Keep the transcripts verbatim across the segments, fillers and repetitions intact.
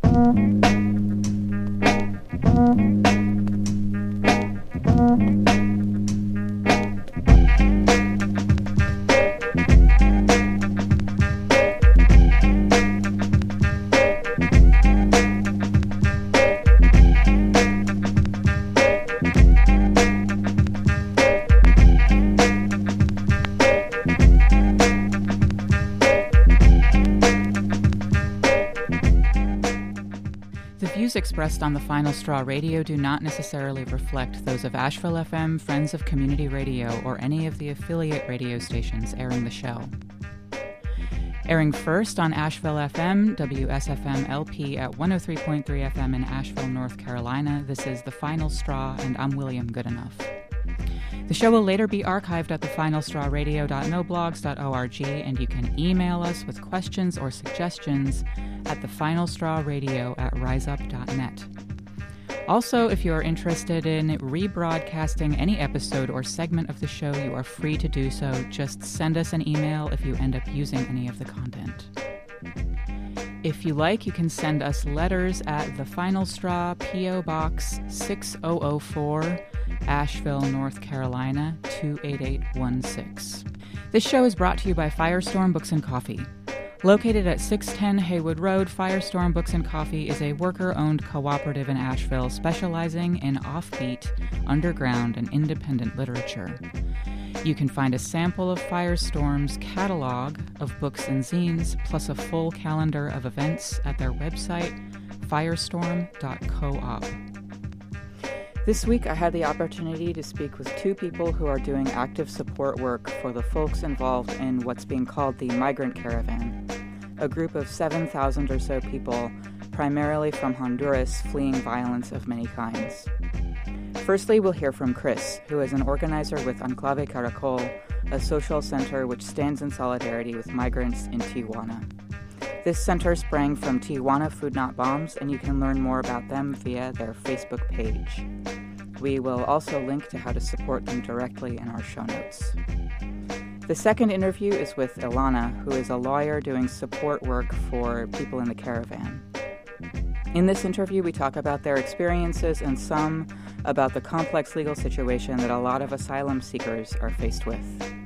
Expressed on the Final Straw Radio do not necessarily reflect those of Asheville F M, Friends of Community Radio, or any of the affiliate radio stations airing the show. Airing first on Asheville F M, W S F M L P at one oh three point three F M in Asheville, North Carolina, this is The Final Straw, and I'm William Goodenough. The show will later be archived at the final straw radio dot no blogs dot org, and you can email us with questions or suggestions at the final straw radio at riseup dot net. Also, if you are interested in rebroadcasting any episode or segment of the show, you are free to do so. Just send us an email if you end up using any of the content. If you like, you can send us letters at The Final Straw, P O Box six thousand four, Asheville, North Carolina, two eight eight one six. This show is brought to you by Firestorm Books and Coffee. Located at six ten Haywood Road, Firestorm Books and Coffee is a worker-owned cooperative in Asheville specializing in offbeat, underground, and independent literature. You can find a sample of Firestorm's catalog of books and zines, plus a full calendar of events at their website, firestorm dot coop. This week, I had the opportunity to speak with two people who are doing active support work for the folks involved in what's being called the Migrant Caravan, a group of seven thousand or so people, primarily from Honduras, fleeing violence of many kinds. Firstly, we'll hear from Chris, who is an organizer with Enclave Caracol, a social center which stands in solidarity with migrants in Tijuana. This center sprang from Tijuana Food Not Bombs, and you can learn more about them via their Facebook page. We will also link to how to support them directly in our show notes. The second interview is with Ilana, who is a lawyer doing support work for people in the caravan. In this interview, we talk about their experiences and some about the complex legal situation that a lot of asylum seekers are faced with.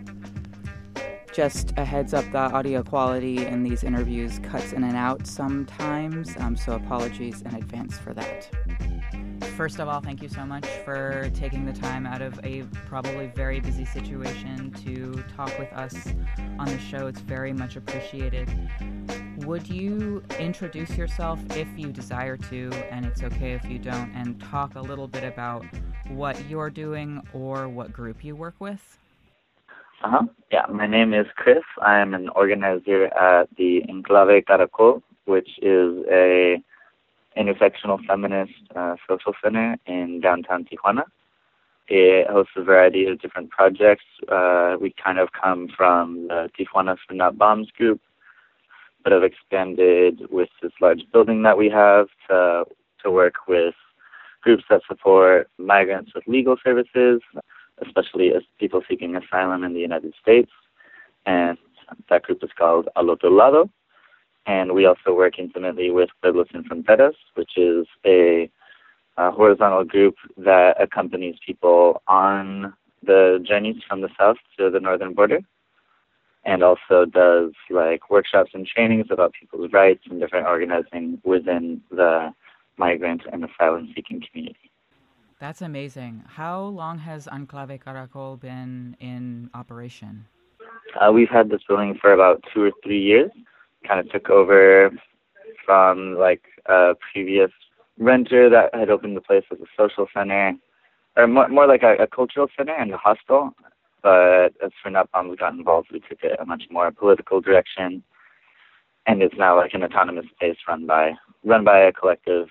Just a heads up, the audio quality in these interviews cuts in and out sometimes, um, so apologies in advance for that. First of all, thank you so much for taking the time out of a probably very busy situation to talk with us on the show. It's very much appreciated. Would you introduce yourself if you desire to, and it's okay if you don't, and talk a little bit about what you're doing or what group you work with? Uh-huh. Yeah, my name is Chris. I am an organizer at the Enclave Caracol, which is a intersectional feminist uh, social center in downtown Tijuana. It hosts a variety of different projects. Uh, we kind of come from the Tijuana Food Not Bombs group, but have expanded with this large building that we have to to work with groups that support migrants with legal services, especially as people seeking asylum in the United States. And that group is called Al Otro Lado. And we also work intimately with Pueblos Sin Fronteras, which is a, a horizontal group that accompanies people on the journeys from the south to the northern border, and also does like workshops and trainings about people's rights and different organizing within the migrant and asylum-seeking community. That's amazing. How long has Enclave Caracol been in operation? Uh, we've had this building for about two or three years. Kind of took over from like a previous renter that had opened the place as a social center, or more, more like a, a cultural center and a hostel. But as Food Not Bombs got involved, we took it a much more political direction, and it's now like an autonomous space run by run by a collective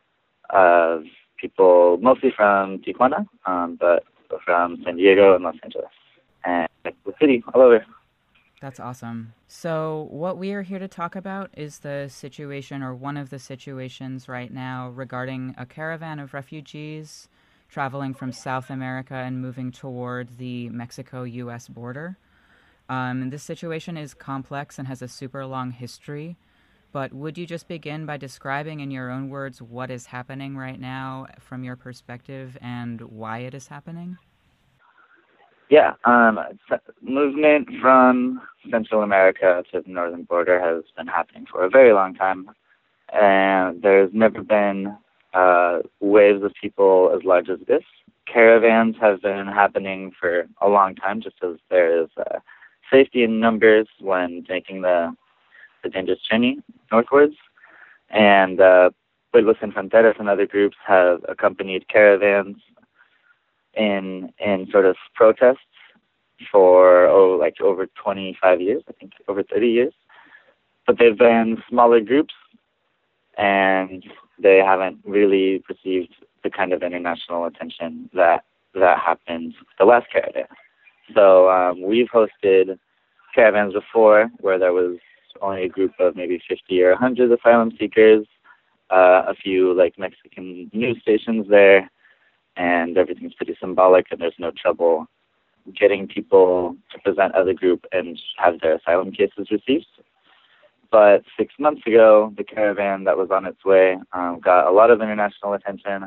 of people, mostly from Tijuana, um, but from San Diego and Los Angeles, and the city all over. That's awesome. So what we are here to talk about is the situation, or one of the situations right now, regarding a caravan of refugees traveling from South America and moving toward the Mexico-U S border. Um, and this situation is complex and has a super long history. But would you just begin by describing in your own words what is happening right now from your perspective and why it is happening? Yeah, um, movement from Central America to the northern border has been happening for a very long time, and there's never been uh, waves of people as large as this. Caravans have been happening for a long time, just as there is uh, safety in numbers when making the, the dangerous journey northwards. And uh, Pueblos Sin Fronteras and other groups have accompanied caravans in in sort of protests for oh like over twenty-five years, I think over thirty years. But they've been smaller groups, and they haven't really received the kind of international attention that that happened the last caravan. So um, we've hosted caravans before where there was only a group of maybe fifty or one hundred asylum seekers, uh, a few like Mexican news stations there, and everything's pretty symbolic, and there's no trouble getting people to present as a group and have their asylum cases received. But six months ago, the caravan that was on its way um, got a lot of international attention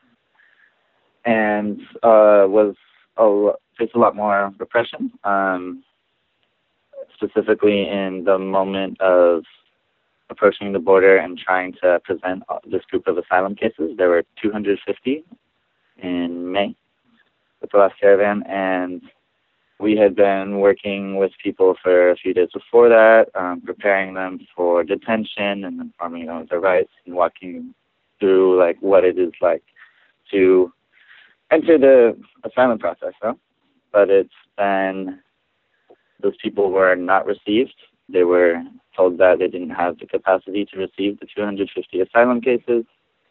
and uh, was a, faced a lot more repression, um, specifically in the moment of approaching the border and trying to present this group of asylum cases. There were two hundred fifty in May with the last caravan, and we had been working with people for a few days before that, um, preparing them for detention and informing them of their rights and walking through like what it is like to enter the asylum process. Huh? But it's been, those people were not received. They were told that they didn't have the capacity to receive the two hundred fifty asylum cases,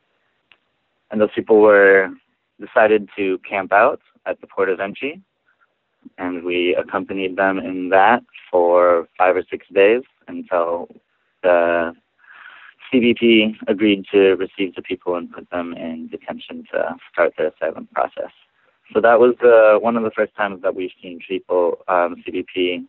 and those people were decided to camp out at the port of entry, and we accompanied them in that for five or six days until the C B P agreed to receive the people and put them in detention to start their asylum process. So that was the, one of the first times that we've seen people, um, C B P,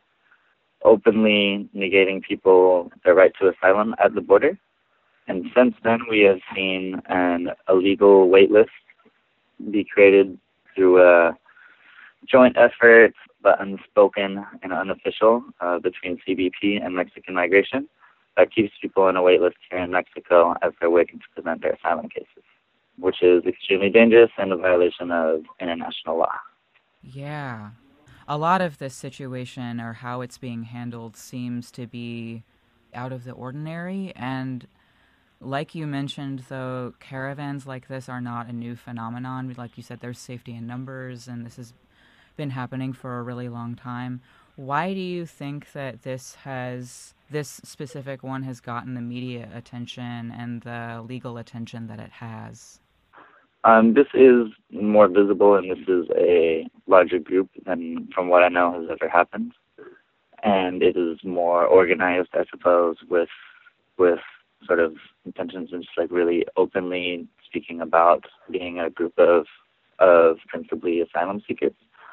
openly negating people their right to asylum at the border. And since then, we have seen an illegal wait list be created through a joint effort, but unspoken and unofficial, uh, between C B P and Mexican Migration that keeps people on a wait list here in Mexico as they're waiting to present their asylum cases, which is extremely dangerous and a violation of international law. Yeah. A lot of this situation, or how it's being handled, seems to be out of the ordinary. And like you mentioned, though, caravans like this are not a new phenomenon. Like you said, there's safety in numbers, and this has been happening for a really long time. Why do you think that this has, this specific one has gotten the media attention and the legal attention that it has? Um, this is more visible, and this is a larger group than, from what I know, has ever happened. And it is more organized, I suppose, with with sort of intentions and just like really openly speaking about being a group of of principally asylum seekers.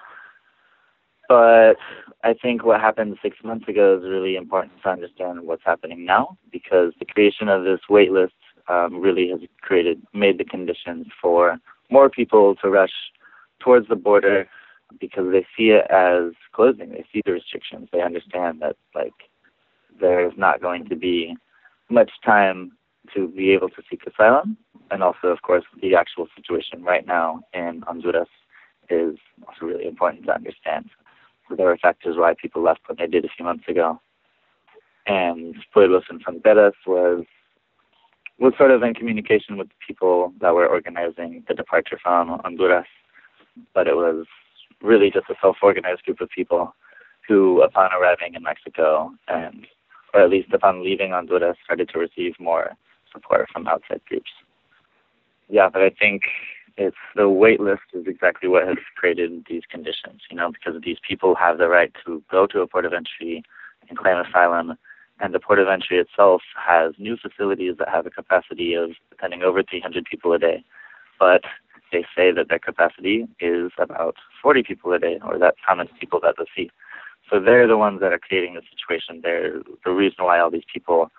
But I think what happened six months ago is really important to understand what's happening now, because the creation of this wait list um, really has created, made the conditions for more people to rush towards the border because they see it as closing. They see the restrictions. They understand that like there's not going to be much time to be able to seek asylum. And also, of course, the actual situation right now in Honduras is also really important to understand. So there were factors why people left what they did a few months ago. And Pueblos Sin Fronteras was was sort of in communication with the people that were organizing the departure from Honduras. But it was really just a self-organized group of people who, upon arriving in Mexico, and or at least upon leaving Honduras, started to receive more support from outside groups. Yeah, but I think it's the wait list is exactly what has created these conditions, you know, because these people have the right to go to a port of entry and claim asylum, and the port of entry itself has new facilities that have a capacity of attending over three hundred people a day. But they say that their capacity is about forty people a day, or that's how many people that they see. So they're the ones that are creating the situation. They're the reason why all these people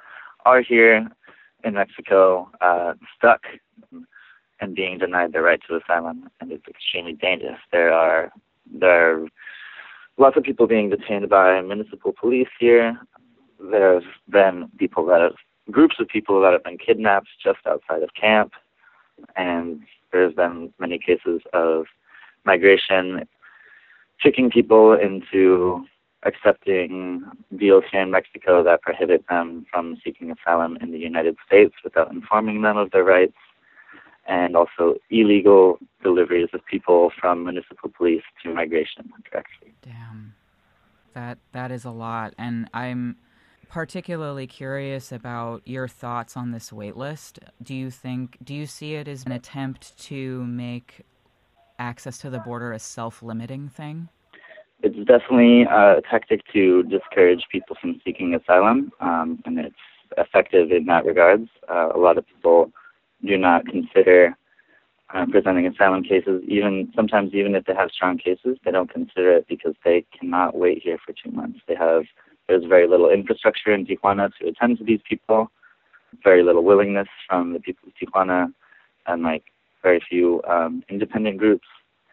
are here in Mexico uh, stuck and being denied their right to asylum, and it's extremely dangerous. There are there are lots of people being detained by municipal police here. There's been people that have, groups of people that have been kidnapped just outside of camp, and there's been many cases of migration tricking people into accepting deals here in Mexico that prohibit them from seeking asylum in the United States without informing them of their rights, and also illegal deliveries of people from municipal police to migration directly. Damn. That that is a lot. And I'm particularly curious about your thoughts on this wait list. Do you think, do you see it as an attempt to make access to the border a self-limiting thing? It's definitely a tactic to discourage people from seeking asylum, um, and it's effective in that regards. Uh, a lot of people do not consider uh, presenting asylum cases, even sometimes even if they have strong cases, they don't consider it because they cannot wait here for two months. They have there's very little infrastructure in Tijuana to attend to these people, very little willingness from the people of Tijuana, and like very few um, independent groups.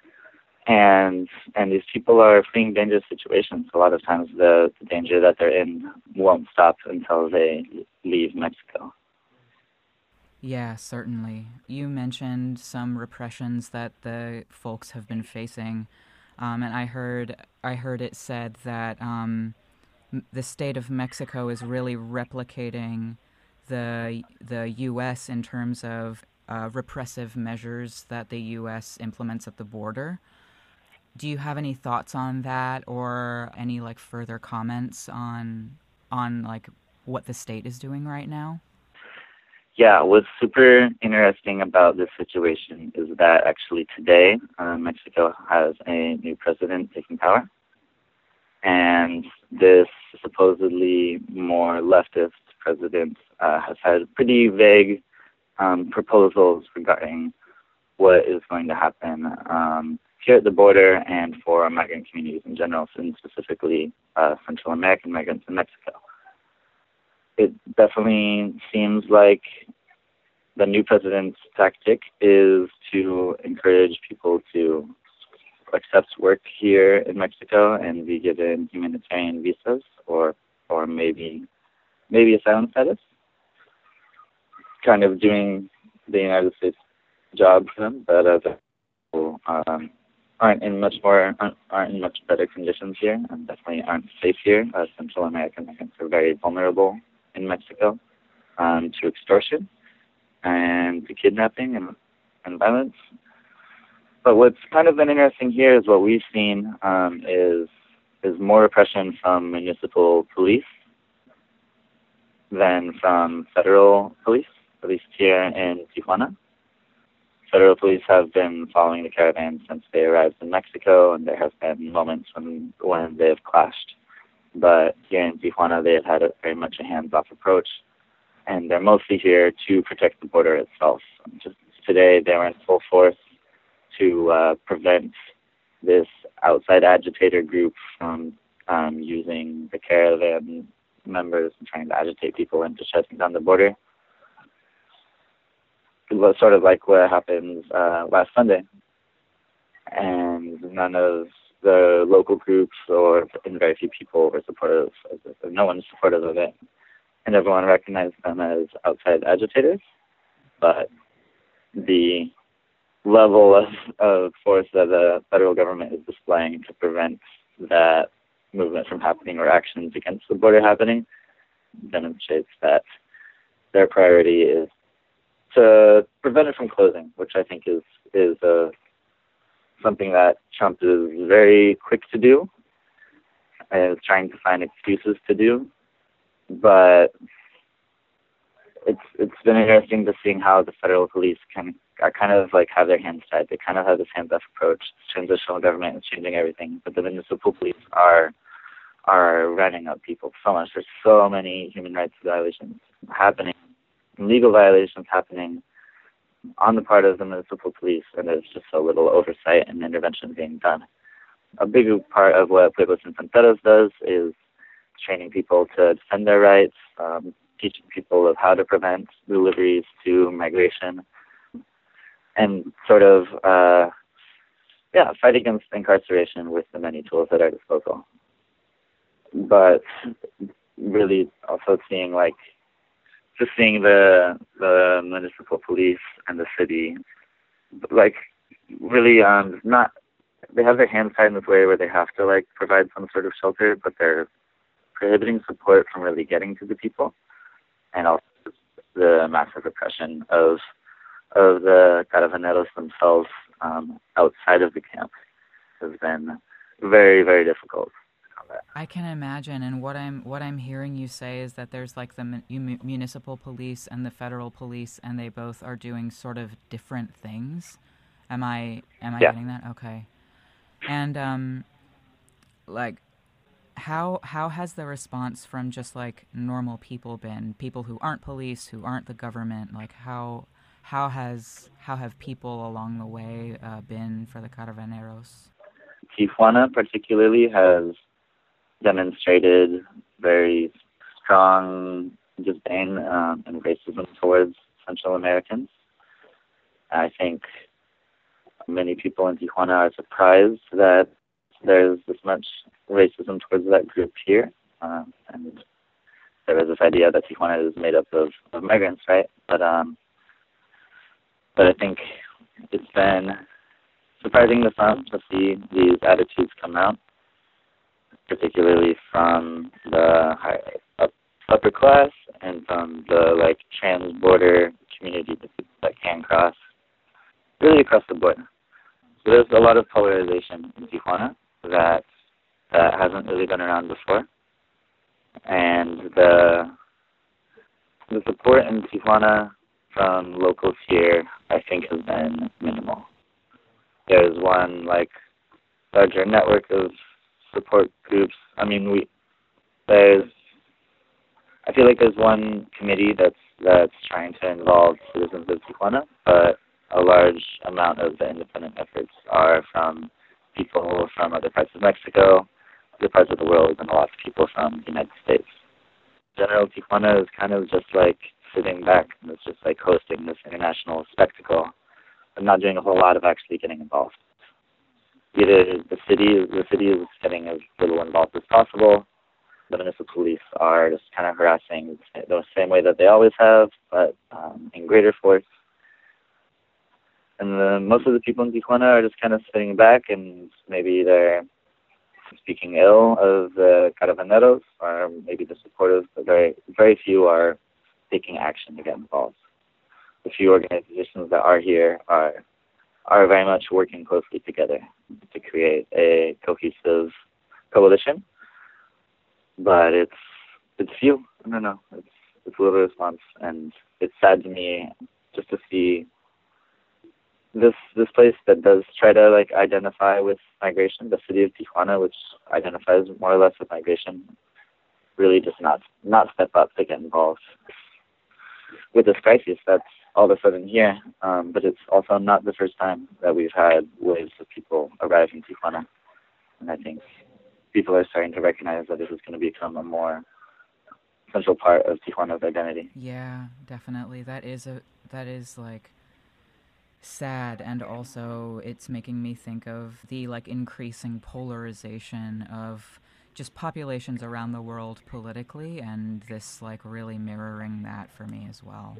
And and these people are fleeing dangerous situations. A lot of times the, the danger that they're in won't stop until they leave Mexico. Yeah, certainly. You mentioned some repressions that the folks have been facing, um, and I heard I heard it said that um, the state of Mexico is really replicating the the U S in terms of uh, repressive measures that the U S implements at the border. Do you have any thoughts on that, or any like further comments on on like what the state is doing right now? Yeah, what's super interesting about this situation is that actually today uh, Mexico has a new president taking power, and this supposedly more leftist president uh, has had pretty vague um, proposals regarding what is going to happen um, here at the border and for migrant communities in general, and specifically uh, Central American migrants in Mexico. It definitely seems like the new president's tactic is to encourage people to accept work here in Mexico and be given humanitarian visas or or maybe maybe asylum status, kind of doing the United States job for them, but uh, people um, aren't in much more aren't in much better conditions here, and definitely aren't safe here. Uh, Central American migrants are very vulnerable in Mexico um, to extortion and to kidnapping and, and violence. But what's kind of been interesting here is what we've seen um, is is more repression from municipal police than from federal police, at least here in Tijuana. Federal police have been following the caravan since they arrived in Mexico, and there have been moments when when they have clashed. But here in Tijuana, they have had a, very much a hands-off approach, and they're mostly here to protect the border itself. Just today, they were in full force to uh, prevent this outside agitator group from um, using the caravan members and trying to agitate people into shutting down the border. It was sort of like what happened uh, last Sunday, and none of the local groups or and very few people were supportive of it. No one was supportive of it, and everyone recognized them as outside agitators. But the level of, of force that the federal government is displaying to prevent that movement from happening or actions against the border happening demonstrates that their priority is to prevent it from closing, which I think is is uh, something that Trump is very quick to do and is trying to find excuses to do. But it's it's been interesting to seeing how the federal police can are kind of like have their hands tied. They kind of have this hands-off approach. Transitional government is changing everything, but the municipal police are are running up people so much. There's so many human rights violations happening, legal violations happening on the part of the municipal police, and there's just so little oversight and intervention being done. A big part of what Pueblos Infanteros does is training people to defend their rights, um, teaching people of how to prevent deliveries to migration, and sort of, uh, yeah, fight against incarceration with the many tools at our disposal. But really also seeing, like, just seeing the the municipal police and the city, like, really um, not, they have their hands tied in this way where they have to, like, provide some sort of shelter, but they're prohibiting support from really getting to the people, and also the massive oppression of of the Caravaneros themselves um, outside of the camp has been very, very difficult. I can imagine, and what I'm what I'm hearing you say is that there's like the mu- municipal police and the federal police, and they both are doing sort of different things. Am I am I yeah. getting that? Okay. And um, like, how how has the response from just like normal people been? People who aren't police, who aren't the government. Like how how has how have people along the way uh, been for the Caravaneros? Tijuana particularly has demonstrated very strong disdain um, and racism towards Central Americans. I think many people in Tijuana are surprised that there's this much racism towards that group here. Um, and there is this idea that Tijuana is made up of, of migrants, right? But um, but I think it's been surprising to some to see these attitudes come out, particularly from the high, up, upper class and from the like trans-border community that, that can cross, really across the board. So there's a lot of polarization in Tijuana that that hasn't really been around before, and the the support in Tijuana from locals here, I think, has been minimal. There's one like larger network of support groups. I mean, we there's I feel like there's one committee that's that's trying to involve citizens of Tijuana, but a large amount of the independent efforts are from people from other parts of Mexico, other parts of the world, and a lot of people from the United States. General Tijuana is kind of just like sitting back and it's just like hosting this international spectacle, but not doing a whole lot of actually getting involved. Either the city, the city is getting as little involved as possible. The municipal police are just kind of harassing the same way that they always have, but um, in greater force. And the, most of the people in Tijuana are just kind of sitting back, and maybe they're speaking ill of the Caravaneros, or maybe the supporters, but very, very few are taking action to get involved. The few organizations that are here are are very much working closely together to create a cohesive coalition. But it's it's few. I don't know. It's it's a little response, and it's sad to me just to see this this place that does try to like identify with migration, the city of Tijuana, which identifies more or less with migration, really just not not step up to get involved with this crisis that's all of a sudden here. Um, but it's also not the first time that we've had waves of people arrive in Tijuana, and I think people are starting to recognize that this is going to become a more central part of Tijuana's identity. Yeah, definitely. That is a that is like sad, and also it's making me think of the like increasing polarization of just populations around the world politically, and this like really mirroring that for me as well.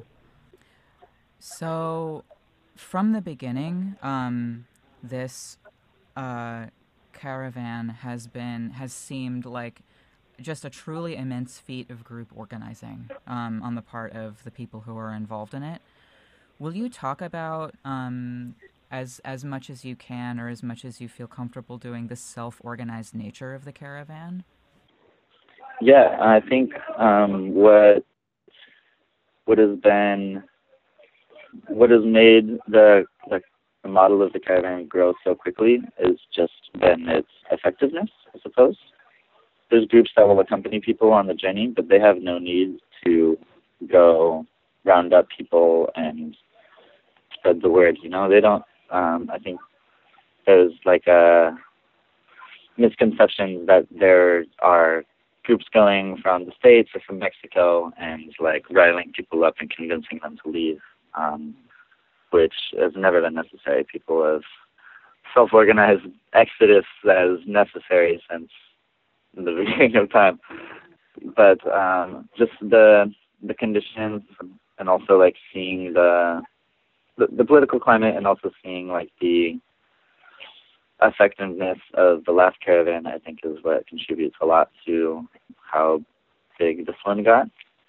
So from the beginning, um, this uh, caravan has been has seemed like just a truly immense feat of group organizing um, on the part of the people who are involved in it. Will you talk about, um, as as much as you can or as much as you feel comfortable doing, the self-organized nature of the caravan? Yeah, I think um, what what has been what has made the, the the model of the caravan grow so quickly is just been its effectiveness, I suppose. There's groups that will accompany people on the journey, but they have no need to go round up people and spread the word. You know, they don't. Um, I think there's like a misconception that there are groups going from the States or from Mexico and like riling people up and convincing them to leave, um, which has never been necessary. People have self-organized exodus as necessary since the beginning of time. But um, just the the conditions and also like seeing the, the the political climate and also seeing like the effectiveness of the last caravan, I think, is what contributes a lot to how big this one got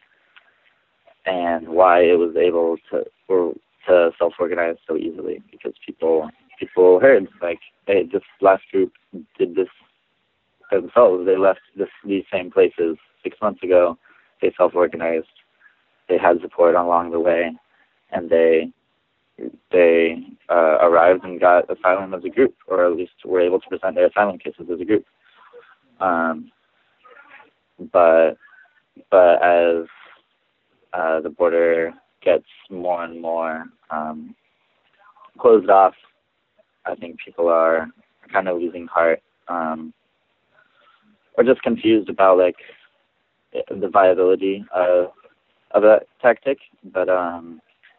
and why it was able to or to self-organize so easily, because people people heard like, hey, this last group did this themselves. They left this, these same places six months ago. They self-organized. They had support along the way, and they they uh, arrived and got asylum as a group, or at least were able to present their asylum cases as a group. Um, but but as uh, the border gets more and more um, closed off, I think people are kind of losing heart, um, or just confused about like the viability of of that tactic. But um,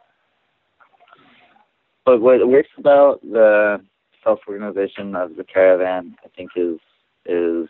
but what works about the self-organization of the caravan, I think, is is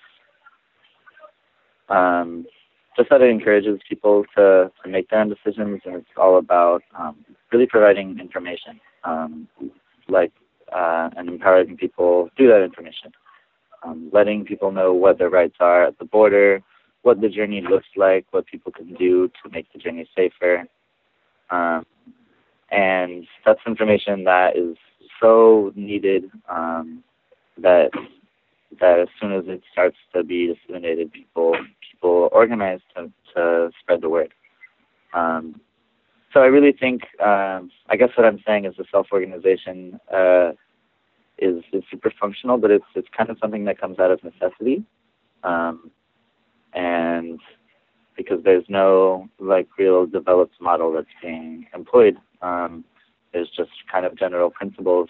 um, just that it encourages people to, to make their own decisions, and it's all about um, really providing information, um, like uh, and empowering people through that information, um, letting people know what their rights are at the border, what the journey looks like, what people can do to make the journey safer. Um, and that's information that is so needed um, that that as soon as it starts to be disseminated, people people organize to, to spread the word. Um, so I really think, um, I guess what I'm saying is the self-organization uh, is, is super functional, but it's it's kind of something that comes out of necessity. Um, and because there's no like real developed model that's being employed, um, there's just kind of general principles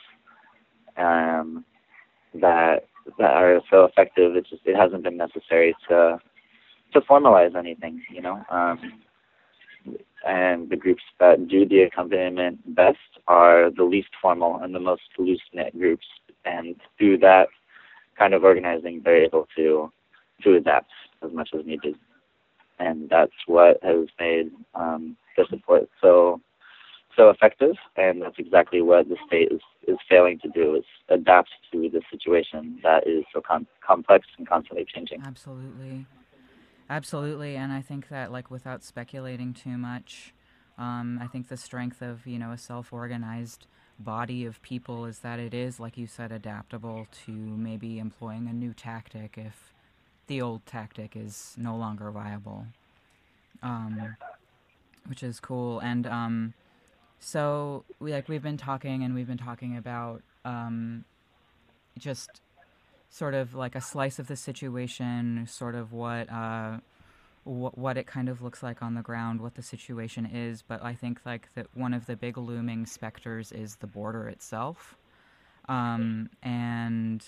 um, that that are so effective. It just it hasn't been necessary to to formalize anything, you know. Um, and the groups that do the accompaniment best are the least formal and the most loose knit groups, and through that kind of organizing, they're able to to adapt as much as needed. And that's what has made um, the support so so effective, and that's exactly what the state is, is failing to do, is adapt to the situation that is so com- complex and constantly changing. Absolutely. Absolutely, and I think that, like, without speculating too much, um, I think the strength of, you know, a self-organized body of people is that it is, like you said, adaptable to maybe employing a new tactic if the old tactic is no longer viable, um, which is cool. And um, so, we like we've been talking, and we've been talking about um, just sort of like a slice of the situation, sort of what uh, wh- what it kind of looks like on the ground, what the situation is. But I think like that one of the big looming specters is the border itself, um, and.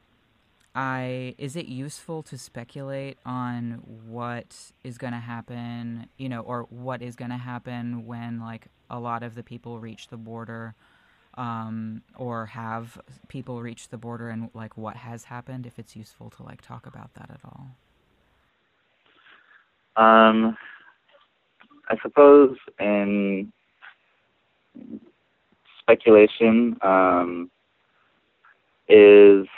I, is it useful to speculate on what is going to happen, you know, or what is going to happen when, like, a lot of the people reach the border, um, or have people reach the border, and, like, what has happened, if it's useful to, like, talk about that at all? Um, I suppose in speculation um, is...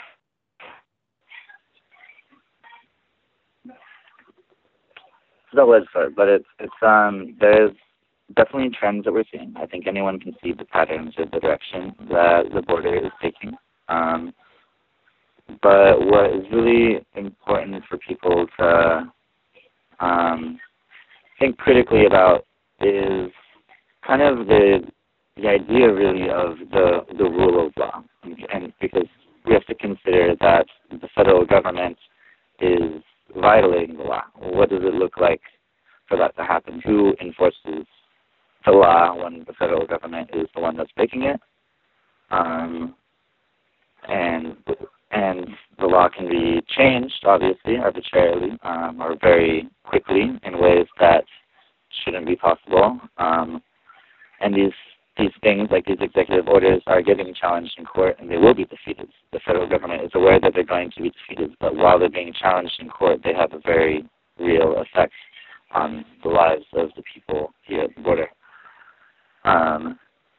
It's a double-edged sword, but it's it's um there's definitely trends that we're seeing. I think anyone can see the patterns or the direction that the border is taking. Um, but what is really important for people to um, think critically about is kind of the the idea really of the the rule of law, and because we have to consider that the federal government is violating the law. What does it look like for that to happen? Who enforces the law when the federal government is the one that's breaking it? Um, and and the law can be changed, obviously, arbitrarily, um, or very quickly in ways that shouldn't be possible. Um, and these these things, like these executive orders, are getting challenged in court, and they will be defeated. The federal government is aware that they're going to be defeated, but while they're being challenged in court, they have a very real effect on the lives of the people here at the border. Um,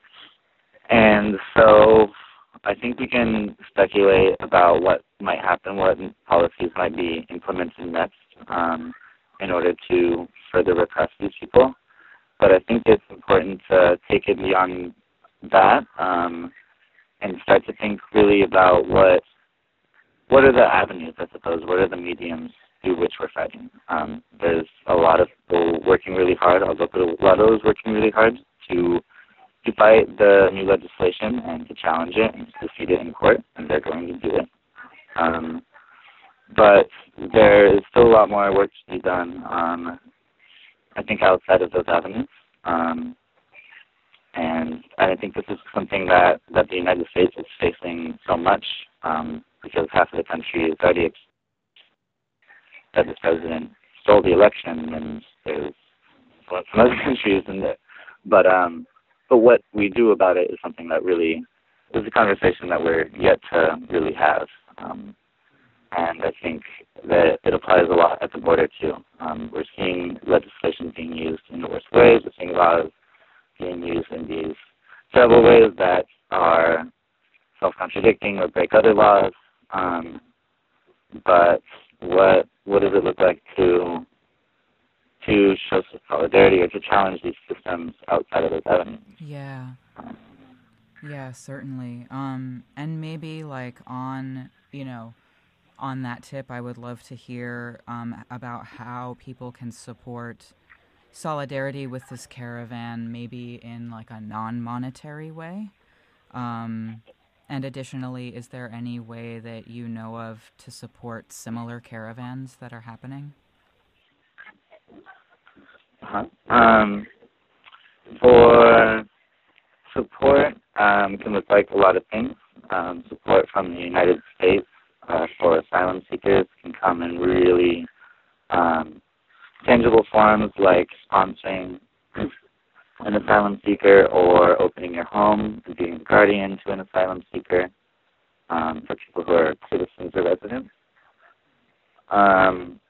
and so I think we can speculate about what might happen, what policies might be implemented next um, in order to further repress these people. But I think it's important to take it beyond that um, and start to think really about what what are the avenues, I suppose, what are the mediums through which we're fighting. Um, there's a lot of people working really hard, although a lot of those working really hard to to fight the new legislation and to challenge it and to defeat it in court, and they're going to do it. Um, but there is still a lot more work to be done, um, I think, outside of those avenues. Um, and I think this is something that, that the United States is facing so much um, because half of the country is already ex- that the president stole the election, and there's some other countries in there. But um, but what we do about it is something that really is a conversation that we're yet to really have. Um, and I think that it applies a lot at the border too. Um, we're seeing legislation being used in the worst ways. We're seeing laws being used in these several ways that are self-contradicting or break other laws. Um, but what what does it look like to to show solidarity or to challenge these systems outside of those avenues? Yeah. Yeah, certainly. Um, and maybe like on, you know, on that tip, I would love to hear um, about how people can support solidarity with this caravan, maybe in like a non-monetary way. Um, and additionally, is there any way that you know of to support similar caravans that are happening? Uh-huh. Um, for support, um, can look like a lot of things. Um, support from the United States uh, for asylum seekers can come in really um, tangible forms, like sponsoring an asylum seeker or opening your home and being a guardian to an asylum seeker um, for people who are citizens or residents. Um,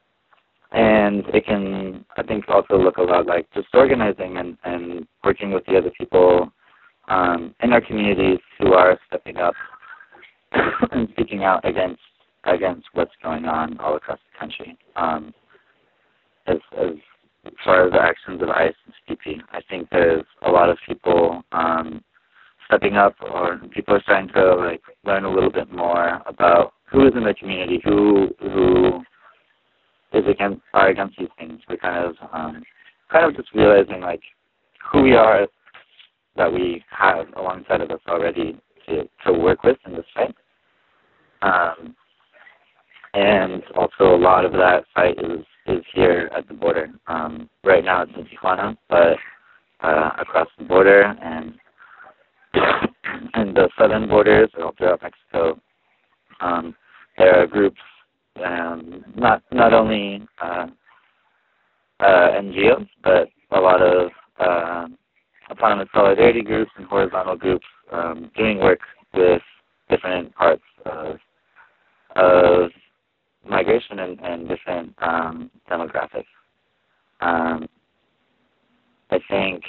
And it can, I think, also look a lot like just organizing and, and working with the other people um, in our communities who are stepping up and speaking out against against what's going on all across the country. Um, as, as far as the actions of ICE and C P, I think there's a lot of people um, stepping up, or people are starting to like learn a little bit more about who is in the community, who who. is against are against these things. We're kind of um, kind of just realizing like who we are that we have alongside of us already to, to work with in this fight. Um, and also a lot of that fight is, is here at the border. Um, right now it's in Tijuana, but uh, across the border and and the southern borders all throughout Mexico, um, there are groups. Um, not not only uh, uh, N G Os, but a lot of uh, autonomous solidarity groups and horizontal groups um, doing work with different parts of of migration and, and different um, demographics. Um, I think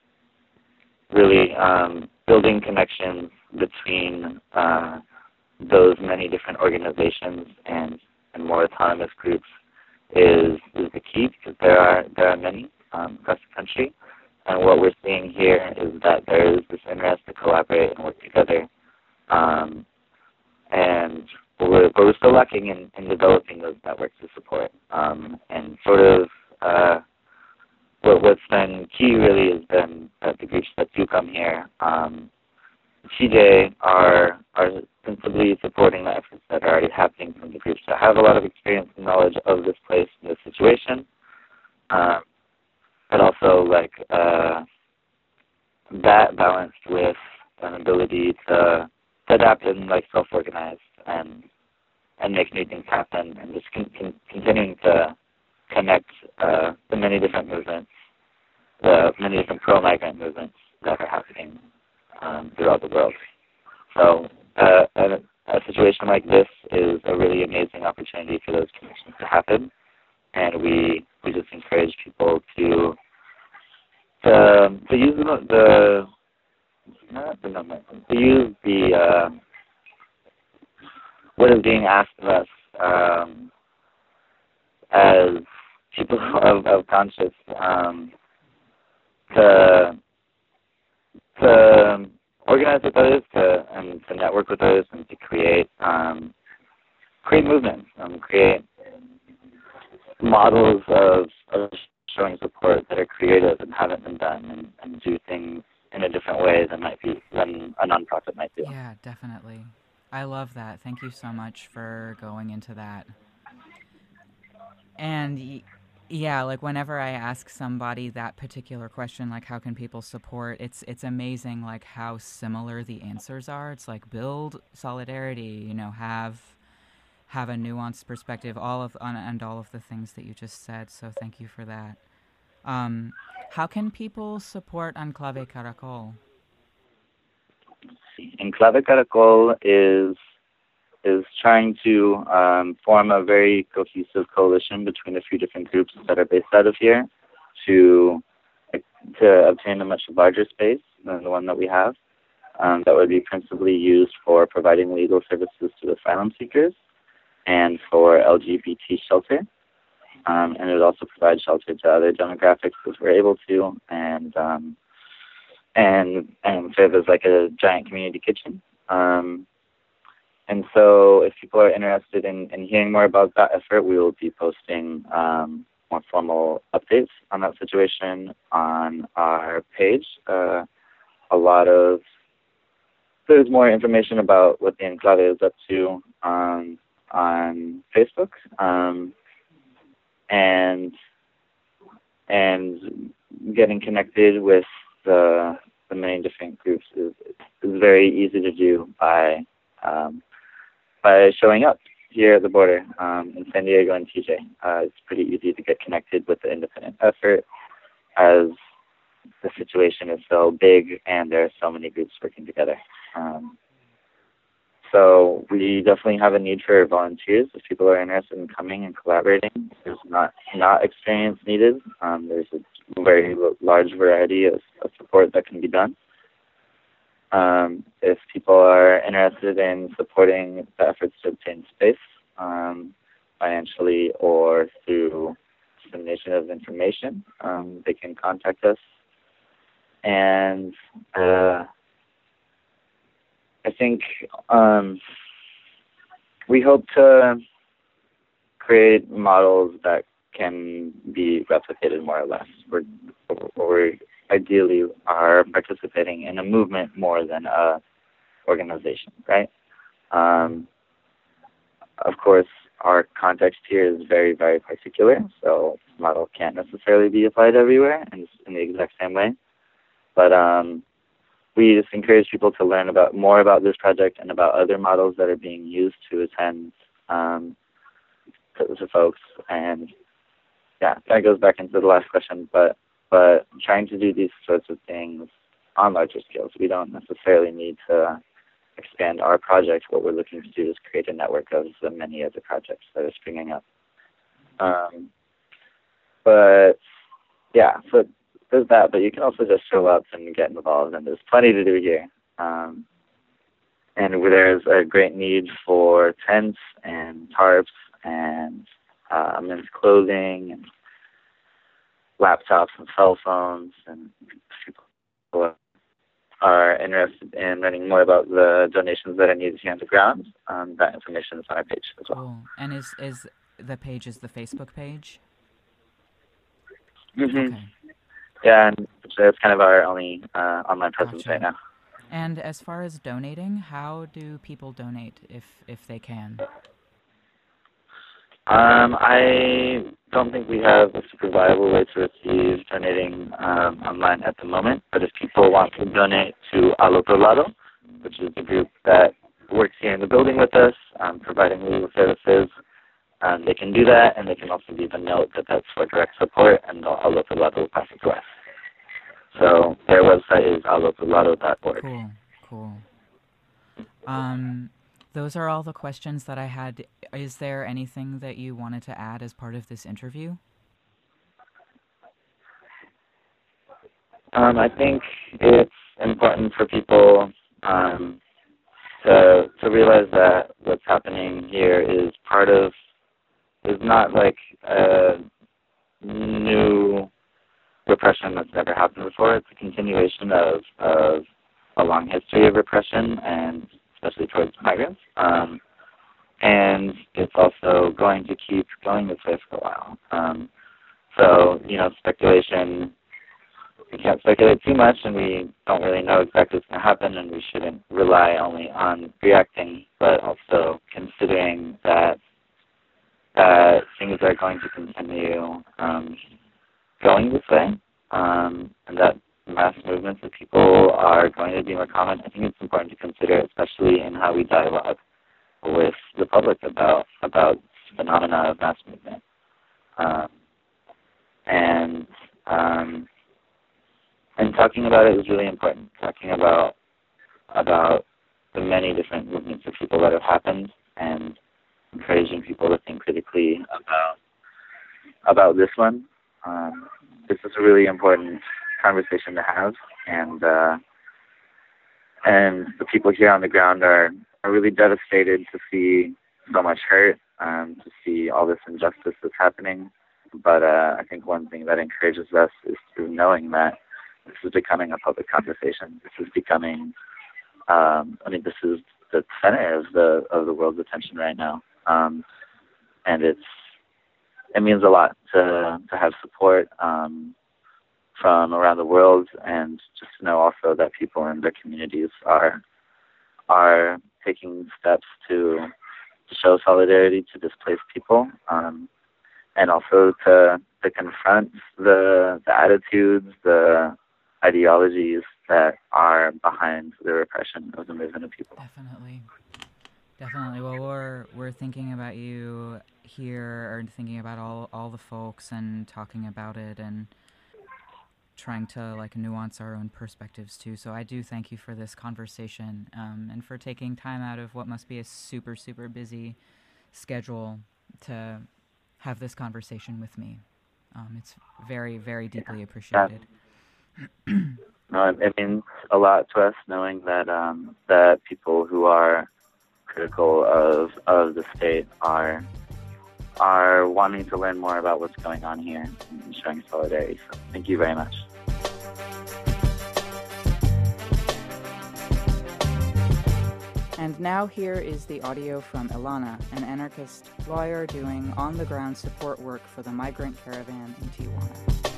really um, building connections between uh, those many different organizations and and more autonomous groups is is the key, because there are there are many um, across the country, and what we're seeing here is that there is this interest to collaborate and work together, um, and but we're, but we're still lacking in, in developing those networks of support, um, and sort of uh, what what's been key really has been that the groups that do come here. Um, C J are are principally supporting the efforts that are already happening from the groups that have a lot of experience and knowledge of this place and this situation, um, but also like uh, that balanced with an ability to, to adapt and like self-organize and and make new things happen, and just con- con- continuing to connect uh, the many different movements, the many different pro-migrant movements that are happening um, throughout the world. So uh, a, a situation like this is a really amazing opportunity for those connections to happen, and we we just encourage people to to, to use the, the not the moment, to use the uh, what is being asked of us um, as people of, of conscious um, to to organize with others, to and to network with others, and to create um, create movements, um, create models of, of showing support that are creative and haven't been done, and, and do things in a different way than might be than a nonprofit might do. Yeah, definitely. I love that. Thank you so much for going into that. And yeah, like whenever I ask somebody that particular question, like how can people support, it's it's amazing like how similar the answers are. It's like build solidarity, you know, have have a nuanced perspective, all of on, and all of the things that you just said. So thank you for that. Um, how can people support Enclave Caracol? Enclave Caracol is is trying to um, form a very cohesive coalition between a few different groups that are based out of here to to obtain a much larger space than the one that we have. Um, that would be principally used for providing legal services to asylum seekers and for L G B T shelter. Um, and it would also provide shelter to other demographics if we're able to, and um, and and serve as like a giant community kitchen. Um, and so if people are interested in, in hearing more about that effort, we will be posting um, more formal updates on that situation on our page. Uh, a lot of, there's more information about what the Enclave is up to um, on Facebook. Um, and and getting connected with the the many different groups is is very easy to do by um, by showing up here at the border um, in San Diego and T J. Uh, it's pretty easy to get connected with the independent effort, as the situation is so big and there are so many groups working together. Um, So we definitely have a need for volunteers if people are interested in coming and collaborating. There's not not experience needed. Um, there's a very large variety of, of support that can be done. Um, if people are interested in supporting the efforts to obtain space um, financially or through dissemination of information, um, they can contact us. And uh, I think um, we hope to create models that can be replicated more or less. We're, we ideally are participating in a movement more than a organization, right? Um, of course, our context here is very, very particular, so this model can't necessarily be applied everywhere in, in the exact same way. But um, we just encourage people to learn about more about this project and about other models that are being used to attend um, to, to folks. And yeah, that goes back into the last question, but but trying to do these sorts of things on larger scales. We don't necessarily need to expand our project. What we're looking to do is create a network of the many other projects that are springing up. Um, but yeah, so there's that, but you can also just show up and get involved, and there's plenty to do here. Um, and there's a great need for tents and tarps and uh, men's clothing and laptops and cell phones, and people are interested in learning more about the donations that are needed here on the ground. Um, that information is on our page as well. Cool. And is, is the page is the Facebook page? Mm-hmm. Okay. Yeah, and that's kind of our only uh, online presence Gotcha. right now. And as far as donating, how do people donate if if they can? Um, I don't think we have a super viable way to receive donating um, online at the moment, but if people want to donate to Al Otro Lado, which is the group that works here in the building with us, um, providing legal services, um, they can do that, and they can also leave a note that that's for direct support, and they'll look a lot of pass it to us. So their website is alopilado dot org. Cool, cool. Um, those are all the questions that I had. Is there anything that you wanted to add as part of this interview? Um, I think it's important for people um, to to realize that what's happening here is part of, is not like a new repression that's never happened before. It's a continuation of, of a long history of repression, and especially towards migrants. Um, and it's also going to keep going this way for a while. Um, so, you know, speculation, we can't speculate too much, and we don't really know exactly what's going to happen, and we shouldn't rely only on reacting, but also considering that that things are going to continue um, going this way, um, and that mass movements of people are going to be more common. I think it's important to consider, especially in how we dialogue with the public about about phenomena of mass movement. Um, and um, and talking about it is really important. Talking about about the many different movements of people that have happened, and encouraging people to think critically about about this one. Um, this is a really important conversation to have, and uh, and the people here on the ground are, are really devastated to see so much hurt, um, to see all this injustice that's happening. But uh, I think one thing that encourages us is, is knowing that this is becoming a public conversation. This is becoming, um, I mean, this is the center of the of the world's attention right now. Um, and it's it means a lot to to have support um, from around the world, and just to know also that people in their communities are are taking steps to to show solidarity to displaced people, um, and also to to confront the the attitudes, the ideologies that are behind the repression of the movement of people. Definitely. Definitely. Well, we're we're thinking about you here, or thinking about all, all the folks, and talking about it, and trying to like nuance our own perspectives too. So I do thank you for this conversation, um, and for taking time out of what must be a super, super busy schedule to have this conversation with me. Um, it's very, very deeply yeah. appreciated. No, it means a lot to us knowing that um, that people who are critical of of the state are are wanting to learn more about what's going on here and showing solidarity. So thank you very much. And now here is the audio from Ilana, an anarchist lawyer doing on-the-ground support work for the migrant caravan in Tijuana.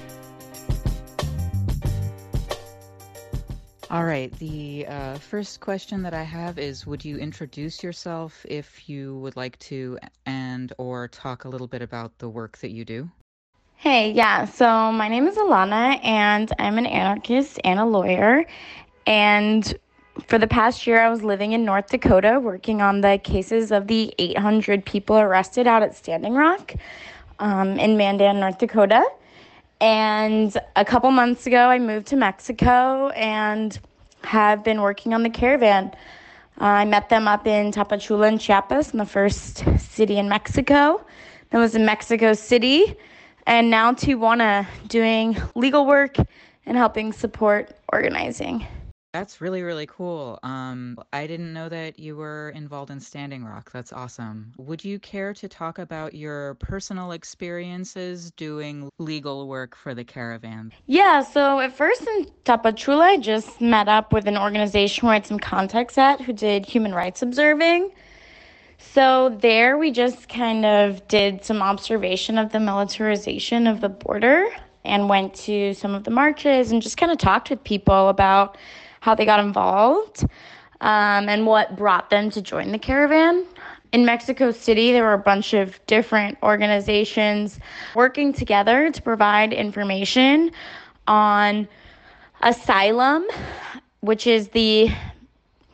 All right, the uh, first question that I have is, would you introduce yourself if you would like to, and or talk a little bit about the work that you do? Hey, yeah, so my name is Ilana, and I'm an anarchist and a lawyer, and for the past year I was living in North Dakota working on the cases of the eight hundred people arrested out at Standing Rock um, in Mandan, North Dakota. And a couple months ago, I moved to Mexico and have been working on the caravan. Uh, I met them up in Tapachula in Chiapas, in the first city in Mexico. Then was in Mexico City, and now Tijuana, doing legal work and helping support organizing. That's really, really cool. Um, I didn't know that you were involved in Standing Rock. That's awesome. Would you care to talk about your personal experiences doing legal work for the caravan? Yeah, so at first in Tapachula, I just met up with an organization where I had some contacts at who did human rights observing. So there we just kind of did some observation of the militarization of the border and went to some of the marches and just kind of talked with people about how they got involved, um, and what brought them to join the caravan. In Mexico City, there were a bunch of different organizations working together to provide information on asylum, which is the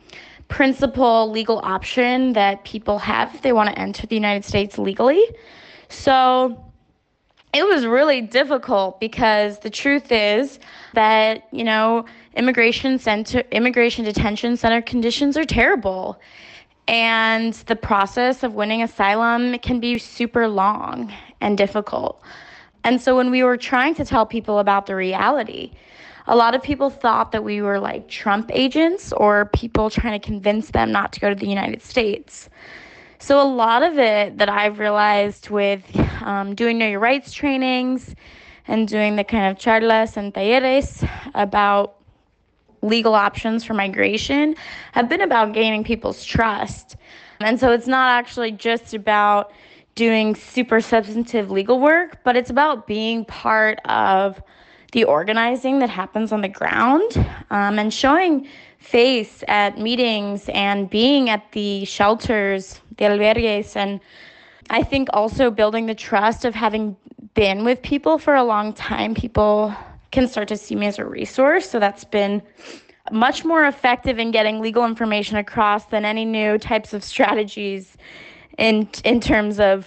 principal legal option that people have if they want to enter the United States legally. So it was really difficult because the truth is that, you know, immigration center, immigration detention center conditions are terrible. And the process of winning asylum can be super long and difficult. And so when we were trying to tell people about the reality, a lot of people thought that we were like Trump agents or people trying to convince them not to go to the United States. So a lot of it that I've realized with um, doing Know Your Rights trainings and doing the kind of charlas and talleres about legal options for migration have been about gaining people's trust. And so it's not actually just about doing super substantive legal work, but it's about being part of the organizing that happens on the ground um, and showing face at meetings and being at the shelters, the albergues, and I think also building the trust of having been with people for a long time. People can start to see me as a resource, so that's been much more effective in getting legal information across than any new types of strategies in in terms of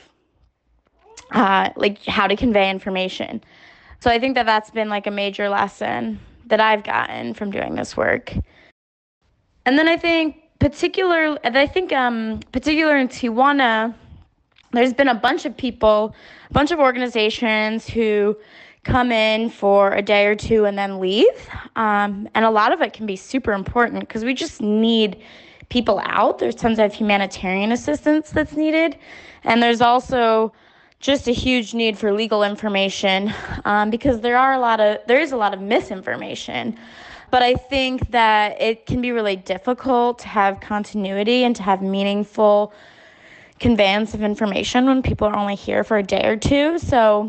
uh, like how to convey information. So I think that that's been like a major lesson that I've gotten from doing this work. And then I think particular, I think um, particular in Tijuana, there's been a bunch of people, a bunch of organizations who come in for a day or two and then leave. Um, and a lot of it can be super important because we just need people out. There's tons of humanitarian assistance that's needed. And there's also just a huge need for legal information um, because there are a lot of, there is a lot of misinformation. But I think that it can be really difficult to have continuity and to have meaningful conveyance of information when people are only here for a day or two. So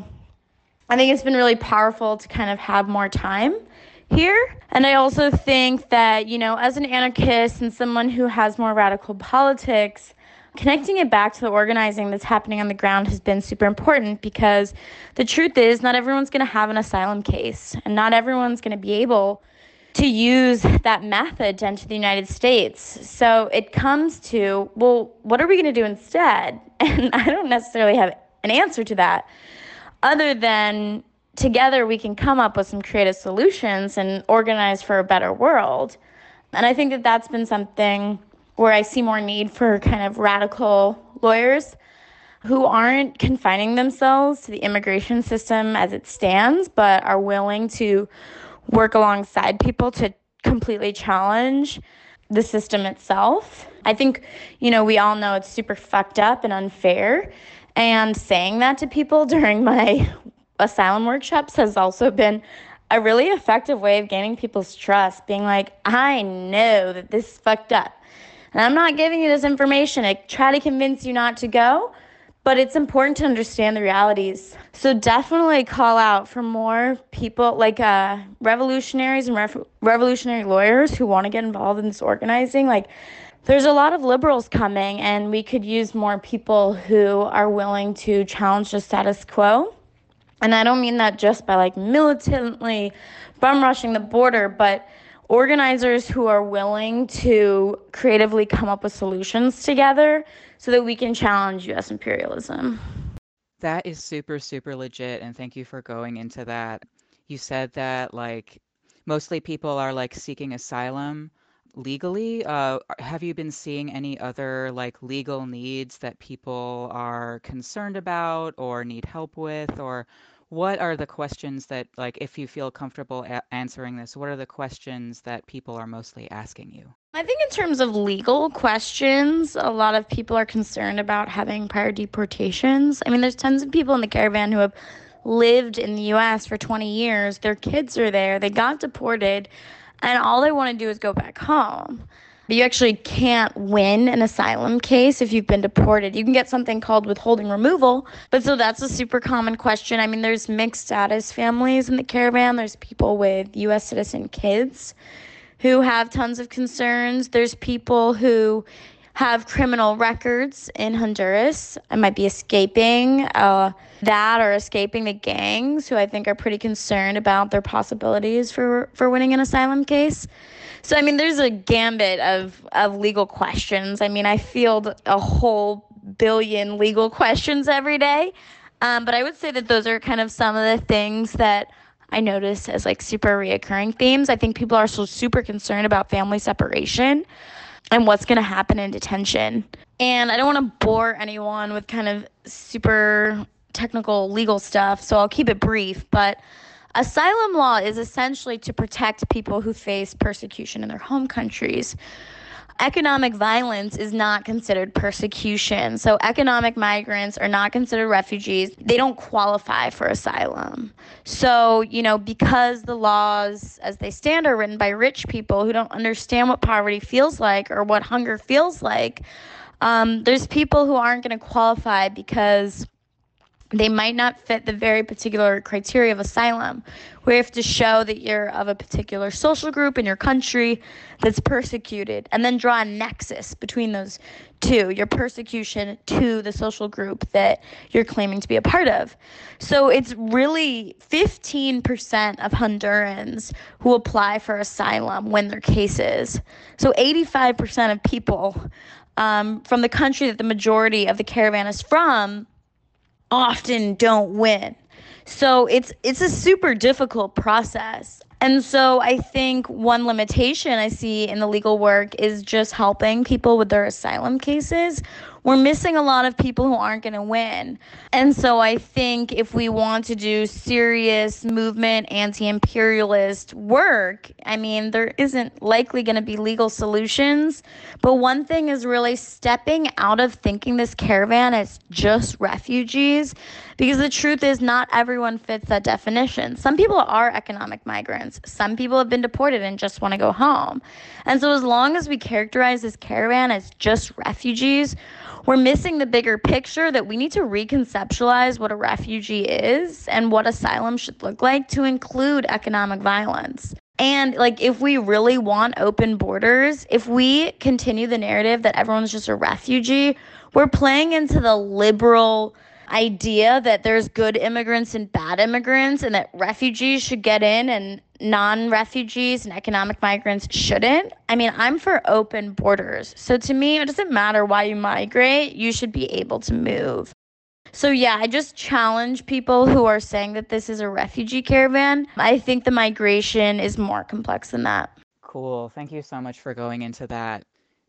I think it's been really powerful to kind of have more time here. And I also think that, you know, as an anarchist and someone who has more radical politics, connecting it back to the organizing that's happening on the ground has been super important because the truth is not everyone's going to have an asylum case and not everyone's going to be able to use that method to enter the United States. So it comes to, well, what are we going to do instead? And I don't necessarily have an answer to that other than together we can come up with some creative solutions and organize for a better world. And I think that that's been something where I see more need for kind of radical lawyers who aren't confining themselves to the immigration system as it stands, but are willing to work alongside people to completely challenge the system itself. I think, you know, we all know it's super fucked up and unfair. And saying that to people during my asylum workshops has also been a really effective way of gaining people's trust, being like, I know that this is fucked up. And I'm not giving you this information to try to convince you not to go, but it's important to understand the realities. So definitely call out for more people like uh, revolutionaries and ref- revolutionary lawyers who want to get involved in this organizing. Like, there's a lot of liberals coming, and we could use more people who are willing to challenge the status quo. And I don't mean that just by like militantly bum rushing the border, but organizers who are willing to creatively come up with solutions together so that we can challenge U S imperialism. That is super, super legit. And thank you for going into that. You said that like mostly people are like seeking asylum legally. Uh, have you been seeing any other like legal needs that people are concerned about or need help with? Or what are the questions that, like, if you feel comfortable a- answering this, what are the questions that people are mostly asking you? I think in terms of legal questions, a lot of people are concerned about having prior deportations. I mean, there's tons of people in the caravan who have lived in the U S for twenty years. Their kids are there. They got deported, and all they want to do is go back home. But you actually can't win an asylum case if you've been deported. You can get something called withholding removal. But so that's a super common question. I mean, there's mixed status families in the caravan. There's people with U S citizen kids who have tons of concerns. There's people who have criminal records in Honduras and might be escaping uh, that or escaping the gangs, who I think are pretty concerned about their possibilities for, for winning an asylum case. So, I mean, there's a gambit of, of legal questions. I mean, I field a whole billion legal questions every day. Um, but I would say that those are kind of some of the things that I notice as like super reoccurring themes. I think people are so super concerned about family separation and what's going to happen in detention. And I don't want to bore anyone with kind of super technical legal stuff, so I'll keep it brief. But asylum law is essentially to protect people who face persecution in their home countries. Economic violence is not considered persecution. So economic migrants are not considered refugees. They don't qualify for asylum. So, you know, because the laws as they stand are written by rich people who don't understand what poverty feels like or what hunger feels like, um, there's people who aren't going to qualify because they might not fit the very particular criteria of asylum, where you have to show that you're of a particular social group in your country that's persecuted, and then draw a nexus between those two, your persecution to the social group that you're claiming to be a part of. So it's really fifteen percent of Hondurans who apply for asylum win their cases. So eighty-five percent of people um, from the country that the majority of the caravan is from often don't win. So it's it's a super difficult process. And so I think one limitation I see in the legal work is just helping people with their asylum cases. We're missing a lot of people who aren't going to win. And so I think if we want to do serious movement, anti-imperialist work, I mean, there isn't likely going to be legal solutions. But one thing is really stepping out of thinking this caravan is just refugees, because the truth is not everyone fits that definition. Some people are economic migrants. Some people have been deported and just want to go home. And so as long as we characterize this caravan as just refugees, we're missing the bigger picture that we need to reconceptualize what a refugee is and what asylum should look like to include economic violence. And like, if we really want open borders, if we continue the narrative that everyone's just a refugee, we're playing into the liberal idea that there's good immigrants and bad immigrants, and that refugees should get in and non-refugees and economic migrants shouldn't. I mean, I'm for open borders. So to me, it doesn't matter why you migrate, you should be able to move. So yeah, I just challenge people who are saying that this is a refugee caravan. I think the migration is more complex than that. Cool. Thank you so much for going into that.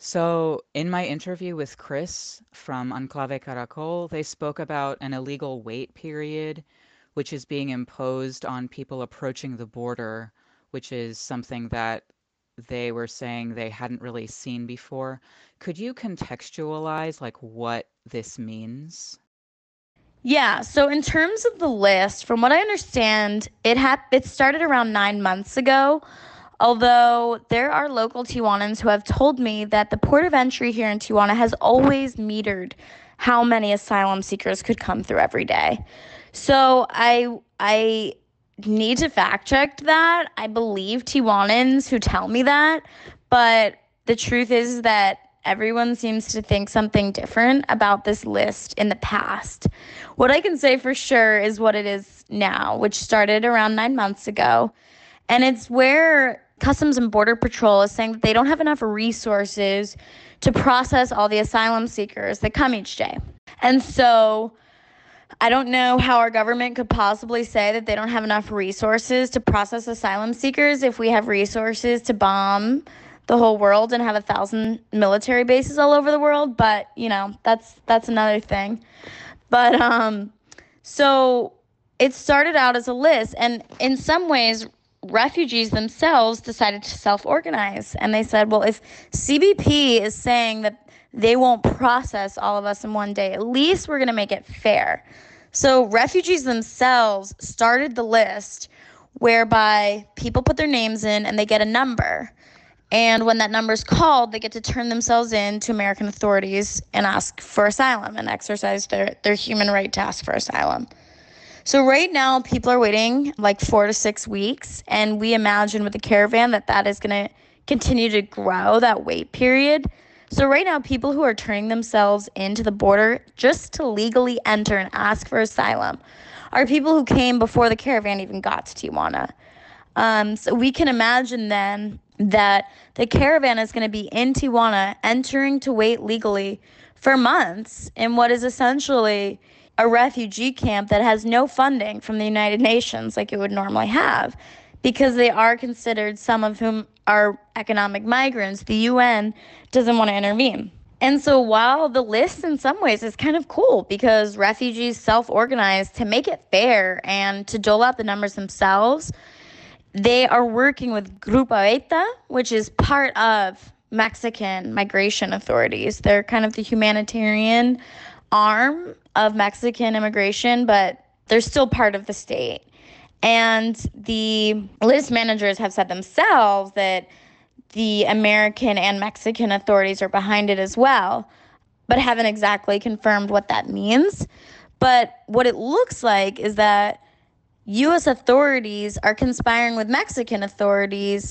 So in my interview with Chris from Enclave Caracol, they spoke about an illegal wait period, which is being imposed on people approaching the border, which is something that they were saying they hadn't really seen before. Could you contextualize like what this means? Yeah, so in terms of the list, from what I understand, it ha- it started around nine months ago. Although there are local Tijuanans who have told me that the port of entry here in Tijuana has always metered how many asylum seekers could come through every day. So I I need to fact check that. I believe Tijuanans who tell me that, but the truth is that everyone seems to think something different about this list in the past. What I can say for sure is what it is now, which started around nine months ago. And it's where Customs and Border Patrol is saying that they don't have enough resources to process all the asylum seekers that come each day. And so I don't know how our government could possibly say that they don't have enough resources to process asylum seekers if we have resources to bomb the whole world and have a thousand military bases all over the world. But, you know, that's that's another thing. But um, so it started out as a list, and in some ways, refugees themselves decided to self-organize. And they said, well, if C B P is saying that they won't process all of us in one day, at least we're going to make it fair. So refugees themselves started the list whereby people put their names in and they get a number. And when that number is called, they get to turn themselves in to American authorities and ask for asylum and exercise their, their human right to ask for asylum. So right now, people are waiting like four to six weeks, and we imagine with the caravan that that is going to continue to grow, that wait period. So right now, people who are turning themselves into the border just to legally enter and ask for asylum are people who came before the caravan even got to Tijuana. Um, so we can imagine then that the caravan is going to be in Tijuana, entering Kuwait legally for months in what is essentially a refugee camp that has no funding from the United Nations like it would normally have, because they are considered, some of whom are economic migrants. The U N doesn't want to intervene. And so while the list in some ways is kind of cool because refugees self-organize to make it fair and to dole out the numbers themselves, they are working with Grupo ETA, which is part of Mexican migration authorities. They're kind of the humanitarian arm of Mexican immigration, but they're still part of the state. And the list managers have said themselves that the American and Mexican authorities are behind it as well, but haven't exactly confirmed what that means. But what it looks like is that U S authorities are conspiring with Mexican authorities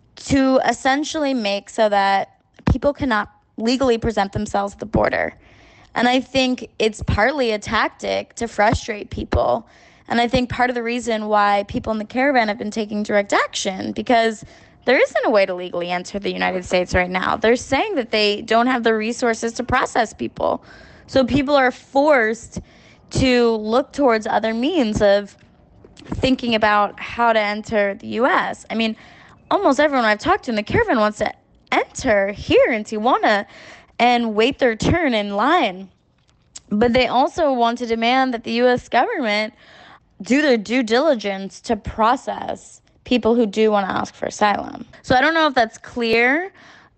to essentially make so that people cannot legally present themselves at the border. And I think it's partly a tactic to frustrate people. And I think part of the reason why people in the caravan have been taking direct action, because there isn't a way to legally enter the United States right now. They're saying that they don't have the resources to process people. So people are forced to look towards other means of thinking about how to enter the U S. I mean, almost everyone I've talked to in the caravan wants to enter here in Tijuana and wait their turn in line. But they also want to demand that the U S government do their due diligence to process people who do want to ask for asylum. So I don't know if that's clear.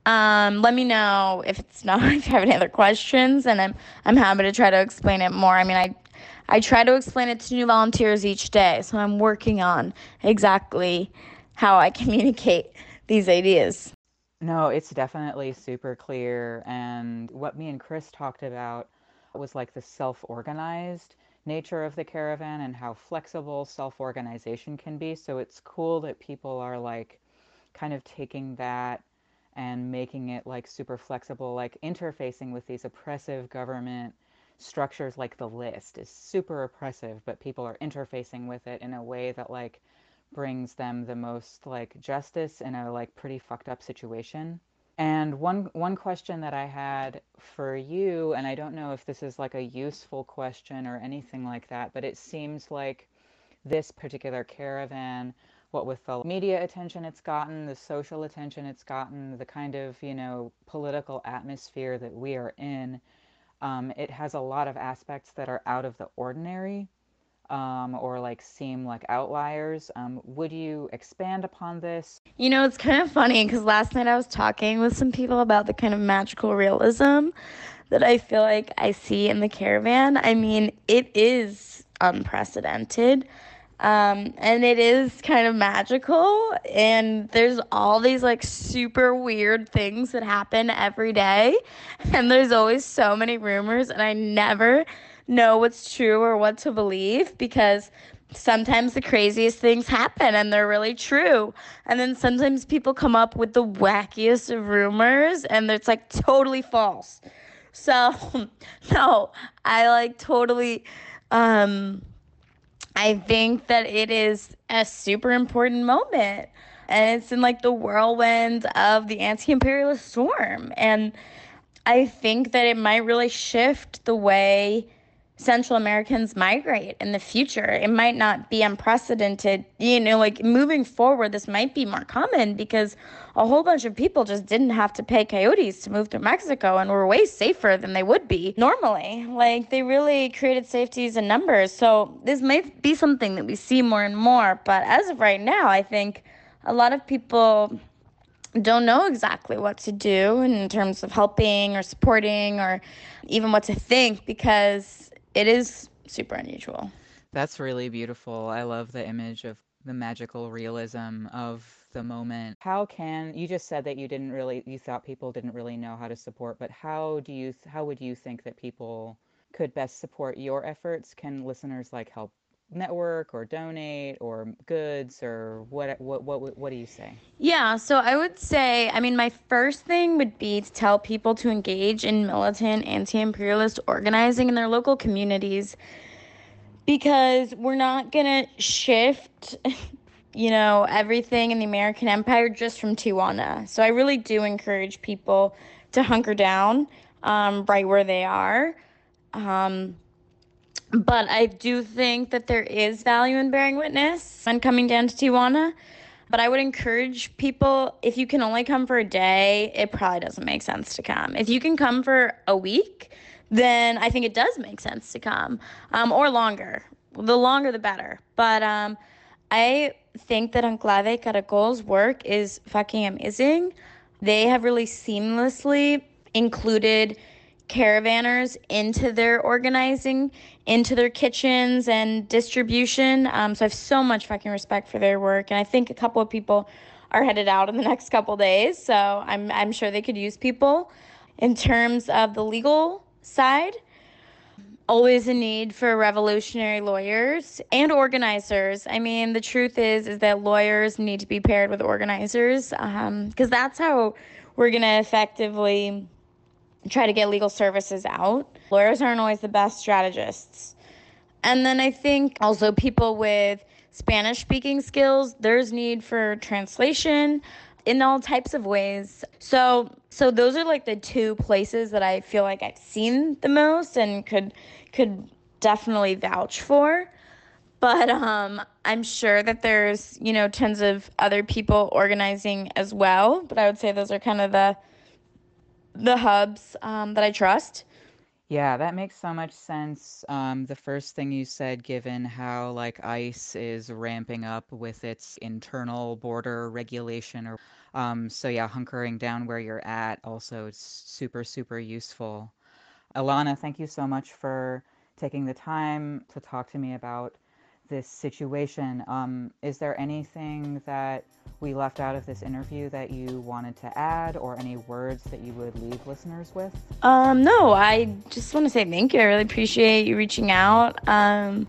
Um, let me know if it's not, if you have any other questions, and I'm I'm happy to try to explain it more. I mean, I I try to explain it to new volunteers each day, so I'm working on exactly how I communicate these ideas. No, it's definitely super clear. And what me and Chris talked about was like the self-organized nature of the caravan and how flexible self-organization can be. So it's cool that people are like kind of taking that and making it like super flexible, like interfacing with these oppressive government structures. Like the list is super oppressive, but people are interfacing with it in a way that like brings them the most like justice in a like pretty fucked up situation. And one one question that I had for you, and I don't know if this is like a useful question or anything like that, but it seems like this particular caravan, what with the media attention it's gotten, the social attention it's gotten, the kind of, you know, political atmosphere that we are in, um, it has a lot of aspects that are out of the ordinary. Um, or like seem like outliers. Um, would you expand upon this? You know, it's kind of funny because last night I was talking with some people about the kind of magical realism that I feel like I see in the caravan. I mean, it is unprecedented. Um, and it is kind of magical, and there's all these like super weird things that happen every day, and there's always so many rumors, and I never know what's true or what to believe, because sometimes the craziest things happen and they're really true, and then sometimes people come up with the wackiest of rumors and it's like totally false. So no, I like totally um I think that it is a super important moment, and it's in like the whirlwind of the anti-imperialist storm, and I think that it might really shift the way Central Americans migrate in the future. It might not be unprecedented, you know, like moving forward, this might be more common because a whole bunch of people just didn't have to pay coyotes to move through Mexico and were way safer than they would be normally. Like, they really created safeties in numbers. So this might be something that we see more and more. But as of right now, I think a lot of people don't know exactly what to do in terms of helping or supporting or even what to think, because it is super unusual. That's really beautiful. I love the image of the magical realism of the moment. How can, you just said that you didn't really, you thought people didn't really know how to support, but how do you, how would you think that people could best support your efforts? Can listeners like help network or donate or goods, or what, what, what, what do you say? Yeah, so I would say, I mean, my first thing would be to tell people to engage in militant anti-imperialist organizing in their local communities, because we're not going to shift, you know, everything in the American Empire just from Tijuana. So I really do encourage people to hunker down um, right where they are. Um, but I do think that there is value in bearing witness and coming down to Tijuana. But I would encourage people, if you can only come for a day, it probably doesn't make sense to come. If you can come for a week, then I think it does make sense to come, um, or longer. The longer, the better. But um, I think that Enclave Caracol's work is fucking amazing. They have really seamlessly included caravanners into their organizing, into their kitchens and distribution. Um, so I have so much fucking respect for their work. And I think a couple of people are headed out in the next couple days. So I'm I'm sure they could use people. In terms of the legal side, always a need for revolutionary lawyers and organizers. I mean, the truth is, is that lawyers need to be paired with organizers, um, because that's how we're going to effectively try to get legal services out. Lawyers aren't always the best strategists. And then I think also people with Spanish-speaking skills, there's need for translation in all types of ways. So so those are like the two places that I feel like I've seen the most and could could definitely vouch for. But um, I'm sure that there's, you know, tons of other people organizing as well. But I would say those are kind of the the hubs um, that I trust. Yeah, that makes so much sense. Um, the first thing you said, given how like ICE is ramping up with its internal border regulation, or um, so yeah, hunkering down where you're at also is super, super useful. Alana, thank you so much for taking the time to talk to me about this situation. Um, is there anything that we left out of this interview that you wanted to add, or any words that you would leave listeners with? Um, no, I just want to say thank you. I really appreciate you reaching out. Um,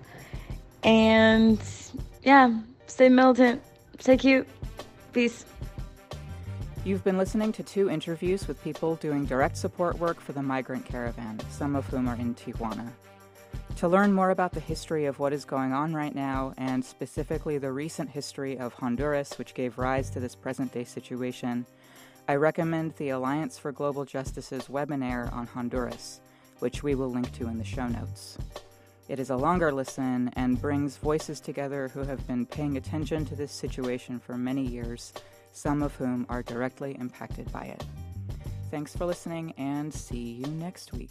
and yeah, stay militant, stay cute. Peace. You've been listening to two interviews with people doing direct support work for the migrant caravan, some of whom are in Tijuana. To learn more about the history of what is going on right now, and specifically the recent history of Honduras, which gave rise to this present-day situation, I recommend the Alliance for Global Justice's webinar on Honduras, which we will link to in the show notes. It is a longer listen and brings voices together who have been paying attention to this situation for many years, some of whom are directly impacted by it. Thanks for listening, and see you next week.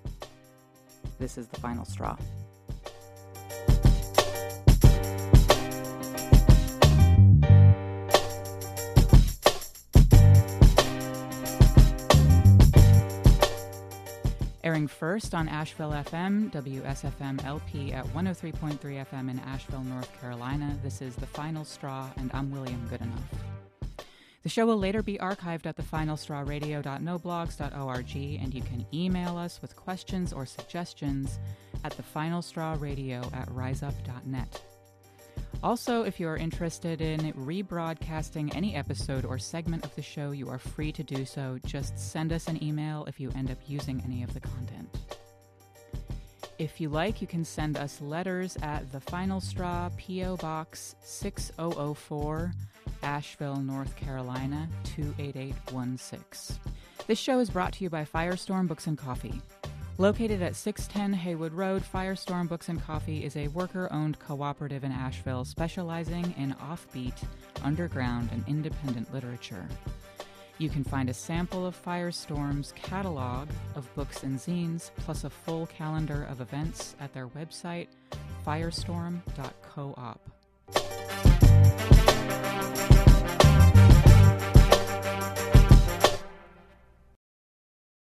This is The Final Straw. Airing first on Asheville F M, W S F M L P at one oh three point three F M in Asheville, North Carolina. This is The Final Straw, and I'm William Goodenough. The show will later be archived at the final straw radio dot no blogs dot org, and you can email us with questions or suggestions at the final straw radio at riseup dot net. Also, if you are interested in rebroadcasting any episode or segment of the show, you are free to do so. Just send us an email if you end up using any of the content. If you like, you can send us letters at The Final Straw, P O Box six thousand four, Asheville, North Carolina, two eight eight one six. This show is brought to you by Firestorm Books and Coffee. Located at six ten Haywood Road, Firestorm Books and Coffee is a worker-owned cooperative in Asheville specializing in offbeat, underground, and independent literature. You can find a sample of Firestorm's catalog of books and zines, plus a full calendar of events at their website, firestorm dot coop.